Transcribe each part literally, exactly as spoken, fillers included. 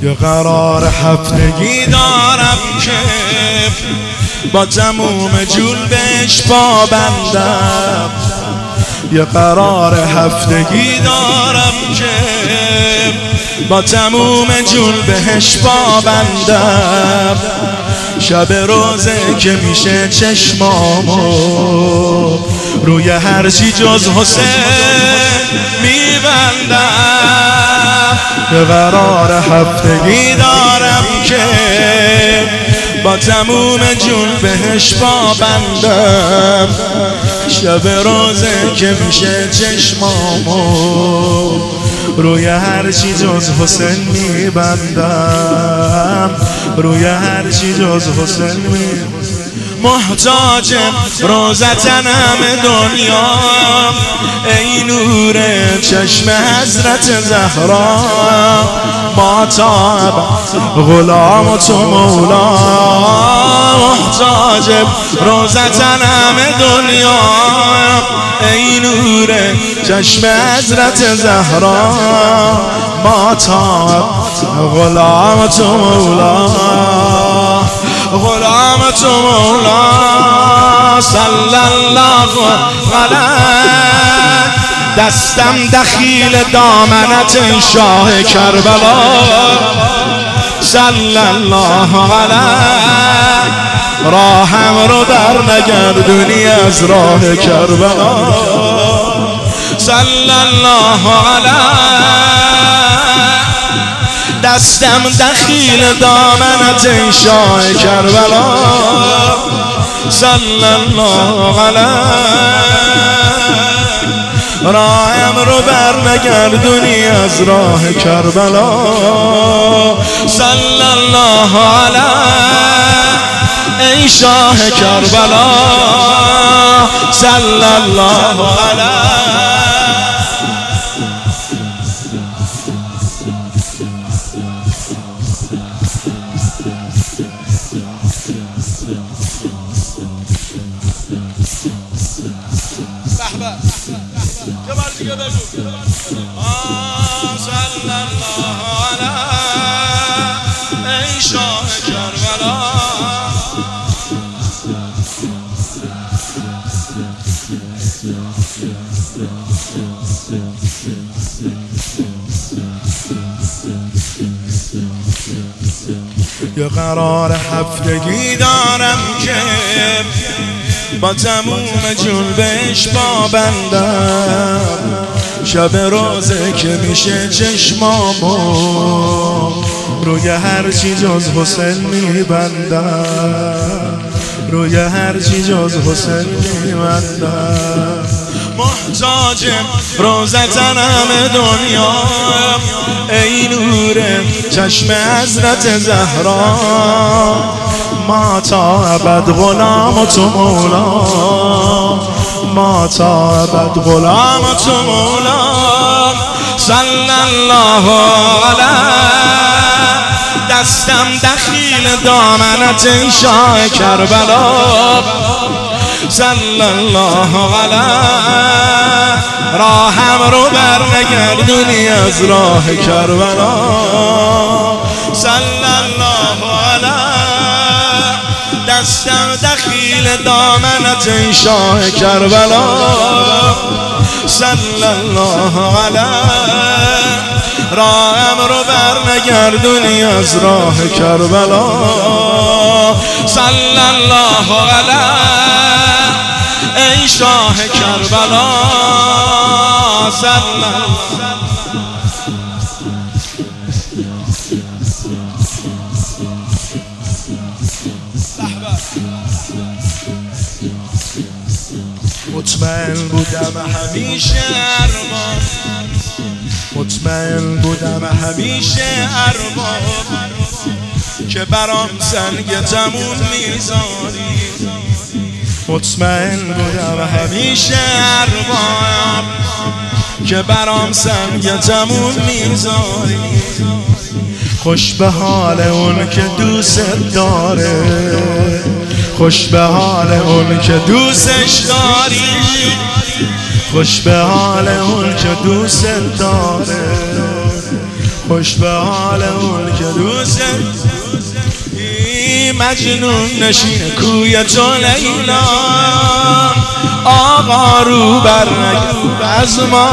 یه قرار هفتگی دارم که با تموم جون بهش پابندم. یه قرار هفتگی دارم که با تموم جون بهش پابندم. شب روزه که میشه چشمامو روی هرچی جز حسین میبندم. یه قرار هفتگی دارم که با تموم جون بهش پابندم. شب روزه که میشه چشمامو روی هرچی جز حسین میبندم. روی هرچی جز حسین میبندم. محتاج روزتنم دنیا ای نور چشم حضرت زهرا. ماتاب غلام تو مولا. محتاج روزتنم دنیا ای نور چشم حضرت زهرا. ماتاب غلام تو مولا. غلام تو مولا. صلی الله علیه. دستم دخیل دامنت شاه کربلا. صلی الله علیه. راهم رو در نگردونی از راه کربلا. صلی الله علیه. دستم دخیل دامنت شاه کربلا. صلی الله علیه. راهم رو بر نگردونی از راه کربلا. صلی الله علیه. ای شاه کربلا. صلی الله علیه. یه بار دیگه بگو. صلی الله علیه. ای شاه کربلا. یه قرار هفتگی دارم که با تموم جون بهش پابندم. شب روزه که میشه چشمامو روی هرچی جز حسین میبندم. روی هرچی جز حسین میبندم. محتاج روزتنم دنیا ای نور چشم حضرت زهرا. ما تا ابد غلام تو مولا. ما تا ابد غلام تو مولا. صلی الله علیه. دستم دخیل دامنت شاه کربلا. صلی الله علیه. راهم رو بر نگردونی از راه کربلا. صلی الله علیه. دستم دخیل دامنت شاه کربلا. صلی الله علیه. راهم رو بر نگردونی از راه کربلا. صلی الله علیه. ای شاه کربلا. صلی الله. مطمئن بودم همیشه ارباب. مطمئن بودم همیشه ارباب که برام سنگ تموم میذاری. مطمئن بودم همیشه ارباب که برام سنگ تموم میذاری. خوش به حال اون که دوست داره. خوش به حال اون که دوستش داری. خوش به حال اون که دوست داره. خوش به حال اون که مجنون نشین کوی تو لیلا آقا رو بر نگرد از ما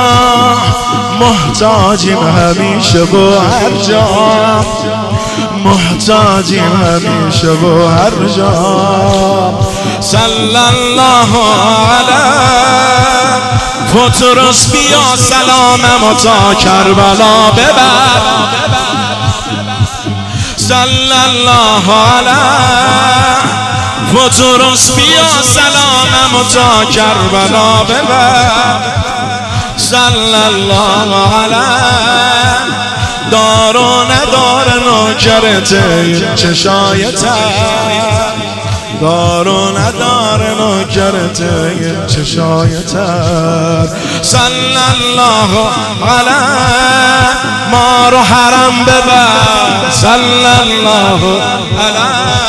محتاجیم همیشه و هر جا محتاجیم همیشه و هر جا صلی الله علیه فترس بیا سلامم تا کربلا ببر صلی الله علیه فترس بیا سلامم تا کربلا ببر صلی الله علیه دار و ندار نوکرته چشایتر دار و ندار نوکرته چشایتر صلی الله علیه ما رو حرم ببر صلی الله علیه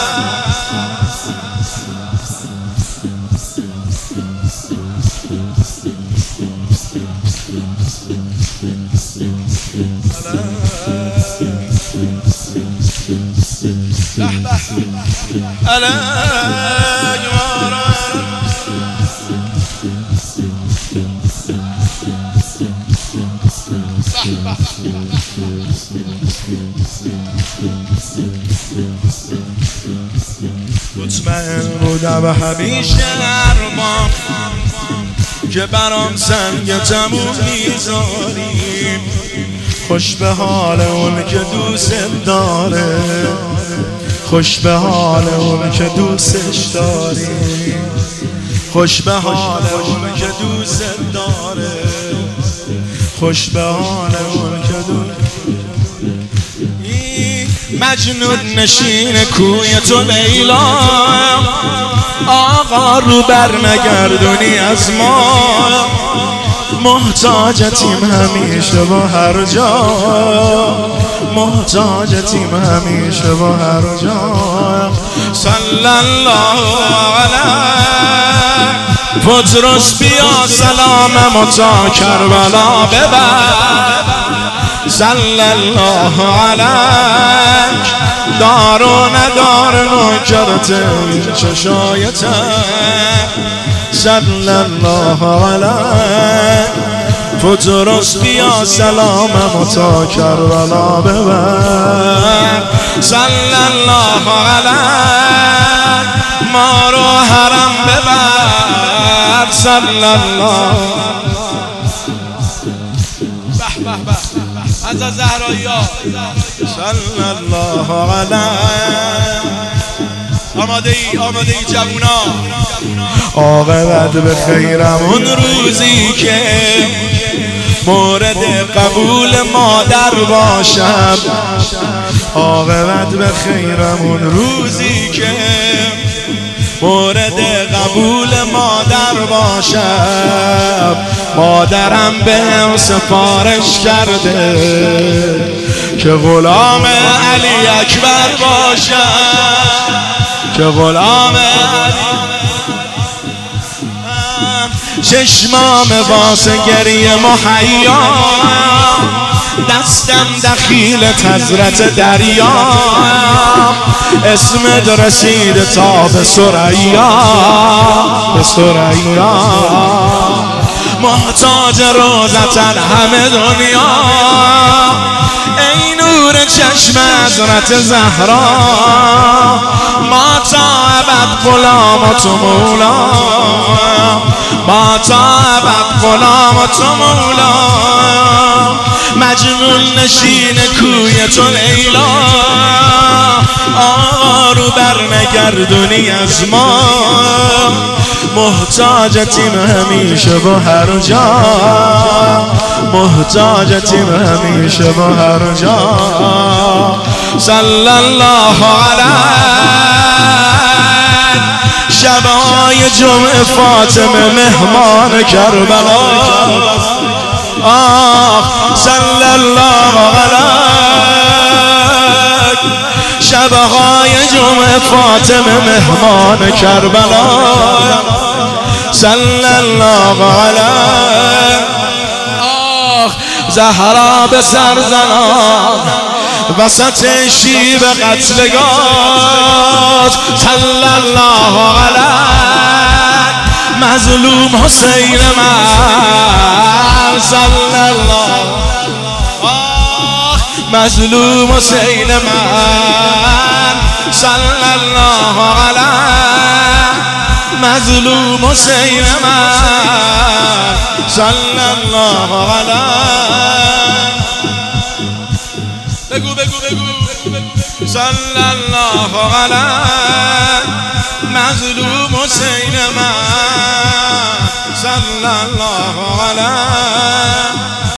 مطمئن بودم همیشه ارباب که برام سنگ تموم میذاریم خوش به حال اون که دوست داره خوش به حال اون که دوستش داری خوش به حال اون که دوست داره خوش به حال اون که دوست مجنون نشین کوی تو لیلا آقا رو بر نگردونی از ما محتاجتیم همیشه و هر جا محتاجتیم همیشه و هر جا صلی الله علیه فترس بیا سلامم تا کربلا ببر صلی الله علیه دار و ندار نوکرته چشایته صلی الله علیه فترس بیا سلامم تا کربلا ببر صلی الله علیه ما رو حرم ببر صلی الله به به به از زهرایی صلی الله علیه آماده ای آماده ای جوونا عاقبت به خیرم اون روزی که مورد قبول مادر باشم عاقبت به خیرم اون روزی که مورد قبول مادر باشم مادرم بهم سفارش کرده که غلام علی اکبر باشم که غلام علی چشمام واسه گریه محیا دستم دخیل تزرت دریا اسمت رسید تا به ثریا به ثریا محتاج روزتن همه دنیا ای نور چشم حضرت زهرا ما تا ابد غلام تو مولا ما تا ابد غلام تو مولا مجنون نشین کوی تو لیلا آرو بر نگردونی از ما محتاجتیم همیشه و هر جا محتاجتیم همیشه و هر جا صلی الله علیه شبای جمعه فاطمه مهمان کربلا آه صلی الله علیه شبهای جمعه فاطمه مهمان کربلا صلی الله علیه آه زهرا به سر زنان وسط شیب قتلگاه صلی الله علیه مظلوم حسین من صلی الله مظلوم حسین من صلی الله علیه مظلوم حسین من صلی الله علیه بگو بگو بگو صلی الله علیه مظلوم حسین من صلی الله علیه